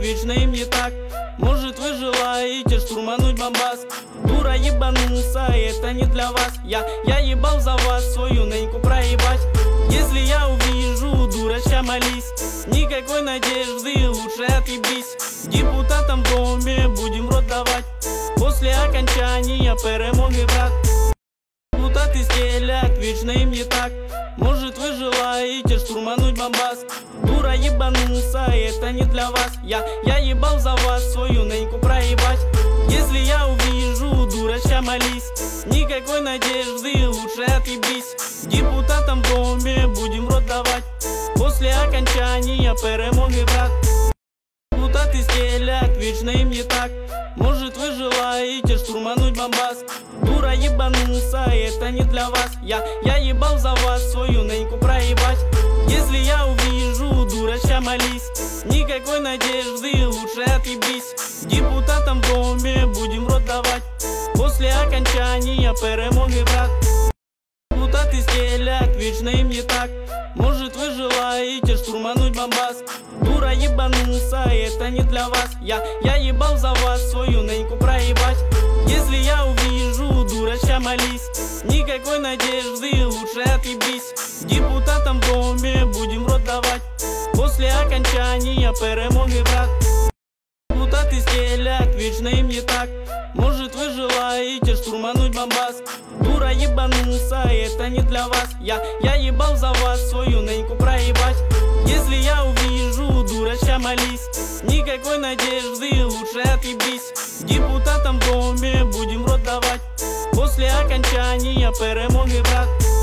вечно им не так. Может, вы желаете штурмануть Бомбас? Дура ебанулся, это не для вас. Я ебал за вас свою неньку проебать. Если я увижу, дурача, молись. Никакой надежды, лучше отъебись. Депутатам в доме будем в рот давать после окончания перемоги, брат. Депутаты стелят, вечно им не так. Может, вы желаете штурмануть Бомбас? Дура ебанулся, это не для вас. Я ебал за вас свою неньку проебать. Если я увижу, дурача, молись. Никакой надежды, лучше отъебись. Депутатам в доме будем в рот давать после окончания перемоги, брат. Депутаты стелят, вечно им не так. Может, вы желаете штурмануть Бомбас? Дура ебанулся, это не для вас. Я ебал за вас свою неньку проебать. Если я увижу, дурача, молись. Никакой надежды, лучше отъебись. Депутатам в доме будем в рот давать после окончания перемоги, брат. Депутаты стелят, вечно им не так. Может, вы желаете штурмануть Бомбас? Дура ебанулся, это не для вас. Я ебал за вас свою неньку проебать. Если я увижу, дурача, молись. Никакой надежды, лучше отъебись. Депутатам в доме будем в рот давать после окончания перемоги, брат. Депутаты стелят, вечно им не так. Может, вы желаете штурмануть Бомбас? Дура ебанулся, это не для вас. Я ебал за вас свою неньку проебать. Если я увижу, дурача, молись. Никакой надежды, лучше отъебись. Депутатам в доме будем в рот давать после окончания перемоги, брат.